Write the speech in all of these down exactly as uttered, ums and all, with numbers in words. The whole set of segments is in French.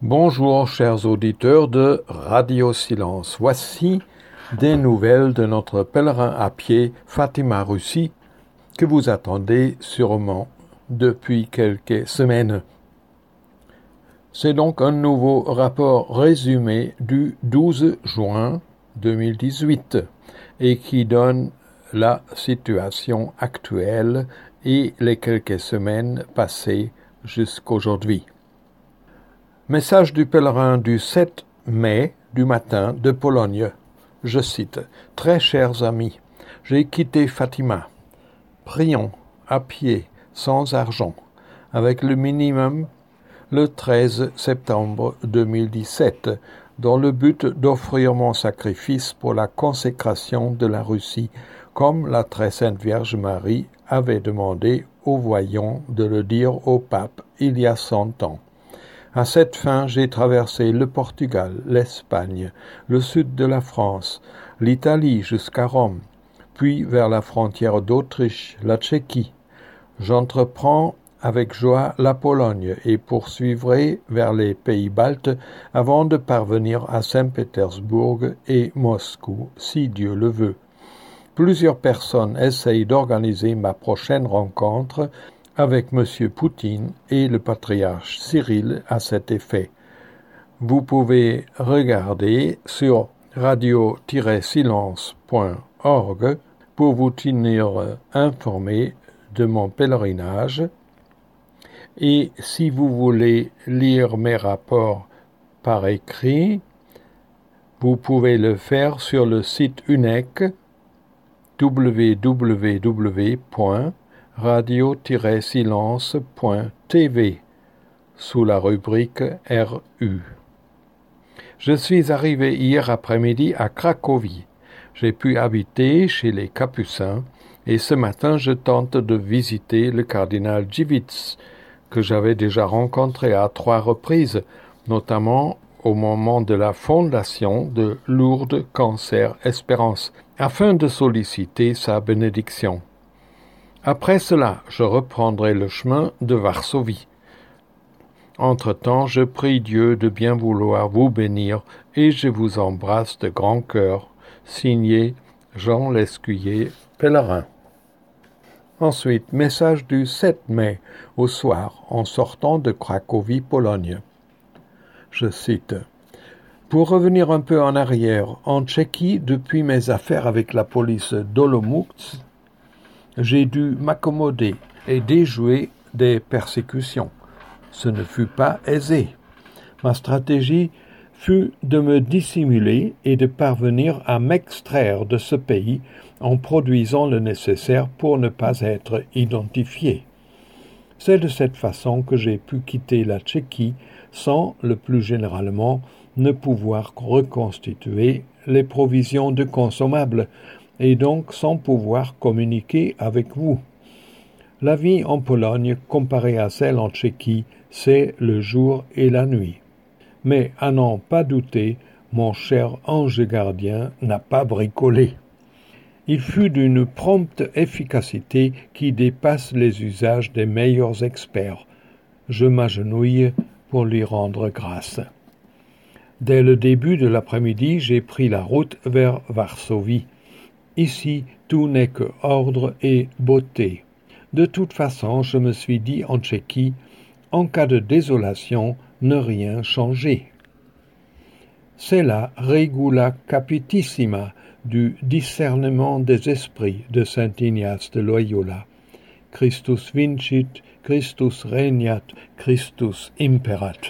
Bonjour chers auditeurs de Radio Silence. Voici des nouvelles de notre pèlerin à pied Fatima Russi que vous attendez sûrement depuis quelques semaines. C'est donc un nouveau rapport résumé du douze juin deux mille dix-huit et qui donne la situation actuelle et les quelques semaines passées jusqu'aujourd'hui. Message du pèlerin du sept mai du matin de Pologne. Je cite: « Très chers amis, j'ai quitté Fatima. Prions, à pied, sans argent, avec le minimum, le treize septembre deux mille dix-sept, dans le but d'offrir mon sacrifice pour la consécration de la Russie, comme la très sainte Vierge Marie avait demandé aux voyants de le dire au pape il y a cent ans. À cette fin, j'ai traversé le Portugal, l'Espagne, le sud de la France, l'Italie jusqu'à Rome, puis vers la frontière d'Autriche, la Tchéquie. J'entreprends avec joie la Pologne et poursuivrai vers les pays baltes avant de parvenir à Saint-Pétersbourg et Moscou, si Dieu le veut. Plusieurs personnes essayent d'organiser ma prochaine rencontre avec M. Poutine et le patriarche Cyril à cet effet. Vous pouvez regarder sur radio tiret silence point org pour vous tenir informé de mon pèlerinage. Et si vous voulez lire mes rapports par écrit, vous pouvez le faire sur le site U N E C w w w point radio tiret silence point t v sous la rubrique R U. Je suis arrivé hier après-midi à Cracovie. J'ai pu habiter chez les Capucins et ce matin je tente de visiter le cardinal Dziwisz, que j'avais déjà rencontré à trois reprises, notamment au moment de la fondation de Lourdes Cancer Espérance, afin de solliciter sa bénédiction. Après cela, je reprendrai le chemin de Varsovie. Entre-temps, je prie Dieu de bien vouloir vous bénir et je vous embrasse de grand cœur. Signé Jean Lescuyer, pèlerin. Ensuite, message du sept mai au soir, en sortant de Cracovie, Pologne. Je cite: « Pour revenir un peu en arrière, en Tchéquie, depuis mes affaires avec la police d'Olomouc, j'ai dû m'accommoder et déjouer des persécutions. Ce ne fut pas aisé. Ma stratégie fut de me dissimuler et de parvenir à m'extraire de ce pays en produisant le nécessaire pour ne pas être identifié. C'est de cette façon que j'ai pu quitter la Tchéquie sans, le plus généralement, ne pouvoir reconstituer les provisions de consommables et donc sans pouvoir communiquer avec vous. La vie en Pologne, comparée à celle en Tchéquie, c'est le jour et la nuit. Mais à n'en pas douter, mon cher ange gardien n'a pas bricolé. Il fut d'une prompte efficacité qui dépasse les usages des meilleurs experts. Je m'agenouille pour lui rendre grâce. Dès le début de l'après-midi, j'ai pris la route vers Varsovie. Ici, tout n'est que ordre et beauté. De toute façon, je me suis dit en Tchéquie, en cas de désolation, ne rien changer. C'est la regula capitissima du discernement des esprits de saint Ignace de Loyola. Christus vincit, Christus regnat, Christus imperat.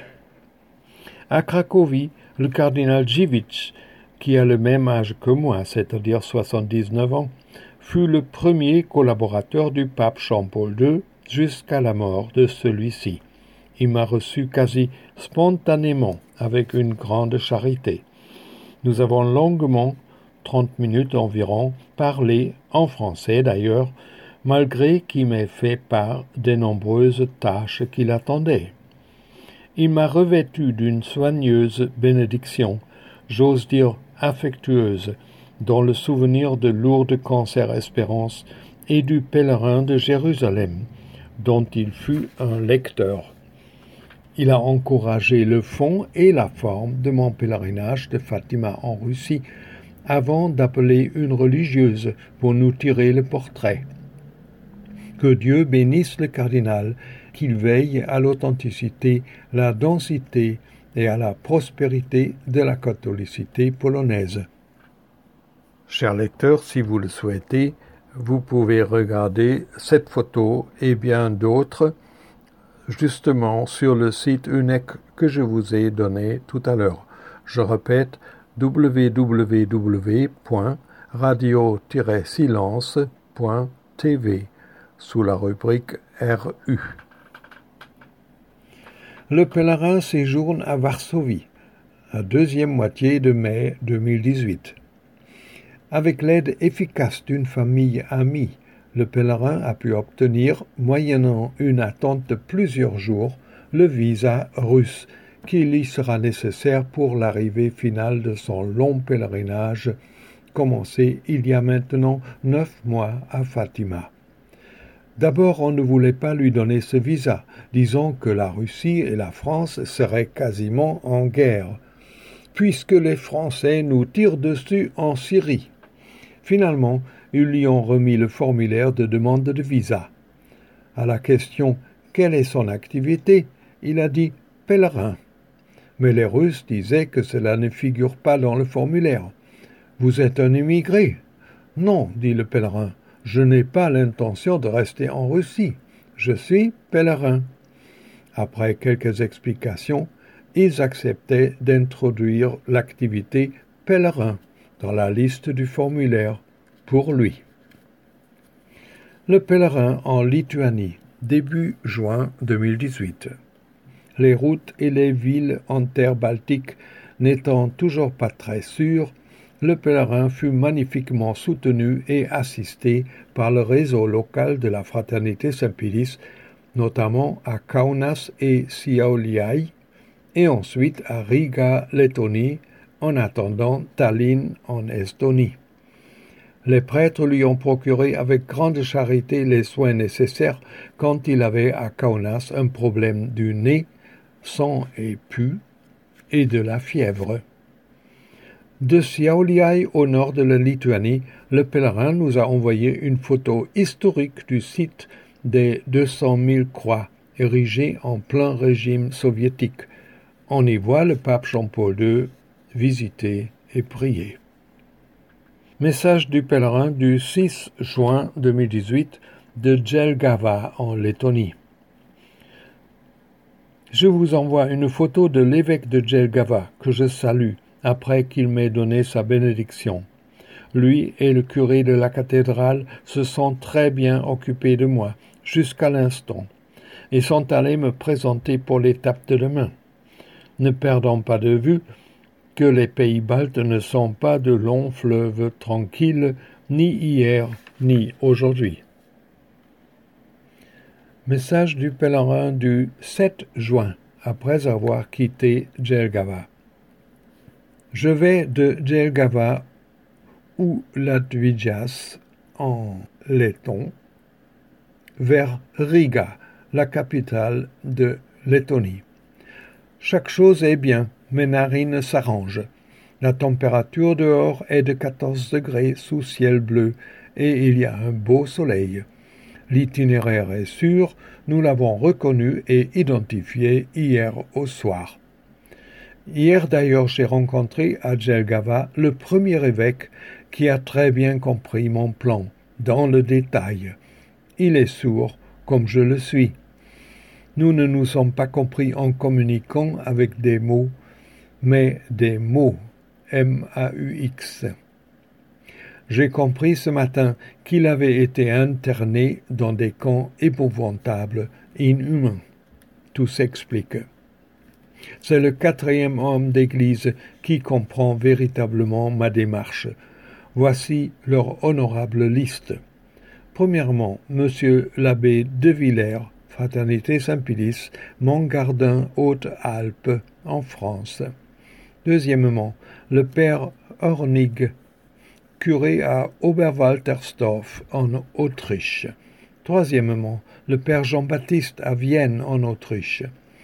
À Cracovie, le cardinal Dziwisz, qui a le même âge que moi, c'est-à-dire soixante-dix-neuf ans, fut le premier collaborateur du pape Jean-Paul deux jusqu'à la mort de celui-ci. Il m'a reçu quasi spontanément, avec une grande charité. Nous avons longuement, trente minutes environ, parlé, en français d'ailleurs, malgré qu'il m'ait fait part des nombreuses tâches qui l'attendaient. Il m'a revêtu d'une soigneuse bénédiction, j'ose dire affectueuse, dans le souvenir de Lourdes Cancer Espérance et du pèlerin de Jérusalem, dont il fut un lecteur. Il a encouragé le fond et la forme de mon pèlerinage de Fatima en Russie, avant d'appeler une religieuse pour nous tirer le portrait. Que Dieu bénisse le cardinal, qu'il veille à l'authenticité, la densité et à la prospérité de la catholicité polonaise. Chers lecteurs, si vous le souhaitez, vous pouvez regarder cette photo et bien d'autres justement sur le site U N E C que je vous ai donné tout à l'heure. Je répète, w w w point radio tiret silence point t v sous la rubrique R U. Le pèlerin séjourne à Varsovie, la deuxième moitié de mai deux mille dix-huit. Avec l'aide efficace d'une famille amie, le pèlerin a pu obtenir, moyennant une attente de plusieurs jours, le visa russe qui lui sera nécessaire pour l'arrivée finale de son long pèlerinage, commencé il y a maintenant neuf mois à Fatima. D'abord, on ne voulait pas lui donner ce visa, disant que la Russie et la France seraient quasiment en guerre, puisque les Français nous tirent dessus en Syrie. Finalement, ils lui ont remis le formulaire de demande de visa. À la question « Quelle est son activité ?», il a dit « pèlerin ». Mais les Russes disaient que cela ne figure pas dans le formulaire. « Vous êtes un immigré ?»« Non, dit le pèlerin, je n'ai pas l'intention de rester en Russie. Je suis pèlerin. » Après quelques explications, ils acceptaient d'introduire l'activité pèlerin dans la liste du formulaire pour lui. Le pèlerin en Lituanie, début juin deux mille dix-huit. Les routes et les villes en terre baltique n'étant toujours pas très sûres, le pèlerin fut magnifiquement soutenu et assisté par le réseau local de la Fraternité Saint-Pilice, notamment à Kaunas et Šiauliai, et ensuite à Riga, Lettonie, en attendant Tallinn en Estonie. Les prêtres lui ont procuré avec grande charité les soins nécessaires quand il avait à Kaunas un problème du nez, sang et pus, et de la fièvre. De Šiauliai au nord de la Lituanie, le pèlerin nous a envoyé une photo historique du site des deux cent mille croix érigées en plein régime soviétique. On y voit le pape Jean-Paul deux visiter et prier. Message du pèlerin du six juin deux mille dix-huit de Jelgava en Lettonie. Je vous envoie une photo de l'évêque de Jelgava que je salue après qu'il m'ait donné sa bénédiction. Lui et le curé de la cathédrale se sont très bien occupés de moi jusqu'à l'instant et sont allés me présenter pour l'étape de demain. Ne perdons pas de vue que les pays baltes ne sont pas de longs fleuves tranquilles, ni hier, ni aujourd'hui. Message du pèlerin du sept juin, après avoir quitté Jelgava. Je vais de Jelgava ou Latvidjas en letton vers Riga, la capitale de Lettonie. Chaque chose est bien, mes narines s'arrangent. La température dehors est de quatorze degrés sous ciel bleu et il y a un beau soleil. L'itinéraire est sûr, nous l'avons reconnu et identifié hier au soir. Hier d'ailleurs j'ai rencontré à Jelgava le premier évêque qui a très bien compris mon plan, dans le détail. Il est sourd, comme je le suis. Nous ne nous sommes pas compris en communiquant avec des mots, mais des mots, M A U X. J'ai compris ce matin qu'il avait été interné dans des camps épouvantables, inhumains. Tout s'explique. C'est le quatrième homme d'Église qui comprend véritablement ma démarche. Voici leur honorable liste. Premièrement, Monsieur l'abbé de Villers, Fraternité Saint-Pilice, Montgardin, Haute-Alpes, en France. Deuxièmement, le père Hornig, curé à Oberwaltersdorf, en Autriche. Troisièmement, le père Jean-Baptiste à Vienne, en Autriche.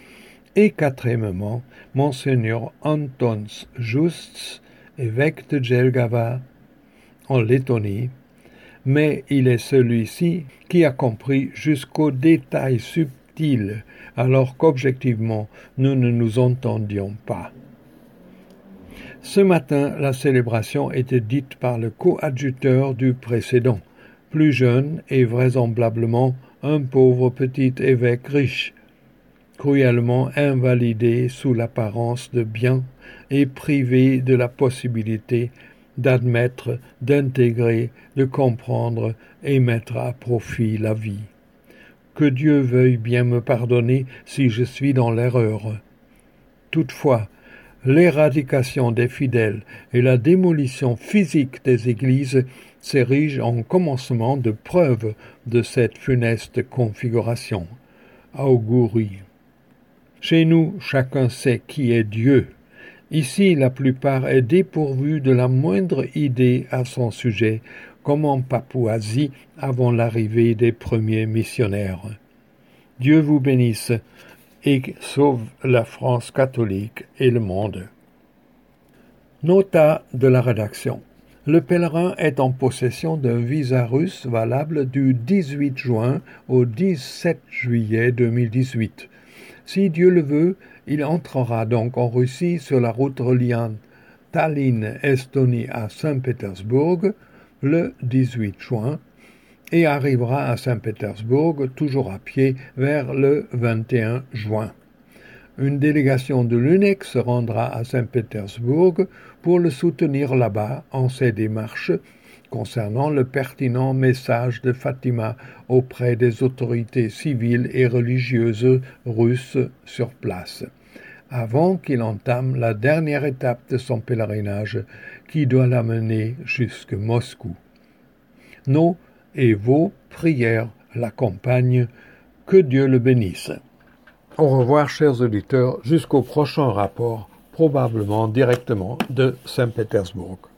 Et quatrièmement, Monseigneur Antons Justs, évêque de Jelgava, en Lettonie, mais il est celui-ci qui a compris jusqu'aux détails subtils, alors qu'objectivement nous ne nous entendions pas. Ce matin, la célébration était dite par le coadjuteur du précédent, plus jeune et vraisemblablement un pauvre petit évêque riche, cruellement invalidé sous l'apparence de bien et privé de la possibilité d'admettre, d'intégrer, de comprendre et mettre à profit la vie. Que Dieu veuille bien me pardonner si je suis dans l'erreur. Toutefois, l'éradication des fidèles et la démolition physique des églises s'érigent en commencement de preuve de cette funeste configuration. Augurie. Chez nous, chacun sait qui est Dieu. Ici, la plupart est dépourvue de la moindre idée à son sujet, comme en Papouasie avant l'arrivée des premiers missionnaires. Dieu vous bénisse et sauve la France catholique et le monde. Nota de la rédaction. Le pèlerin est en possession d'un visa russe valable du dix-huit juin au dix-sept juillet deux mille dix-huit. Si Dieu le veut, il entrera donc en Russie sur la route reliant Tallinn, Estonie à Saint-Pétersbourg le dix-huit juin et arrivera à Saint-Pétersbourg toujours à pied vers le vingt et un juin. Une délégation de l'U N E C se rendra à Saint-Pétersbourg pour le soutenir là-bas en ses démarches concernant le pertinent message de Fatima auprès des autorités civiles et religieuses russes sur place, avant qu'il entame la dernière étape de son pèlerinage qui doit l'amener jusqu'à Moscou. Nos et vos prières l'accompagnent. Que Dieu le bénisse. Au revoir, chers auditeurs, jusqu'au prochain rapport, probablement directement de Saint-Pétersbourg.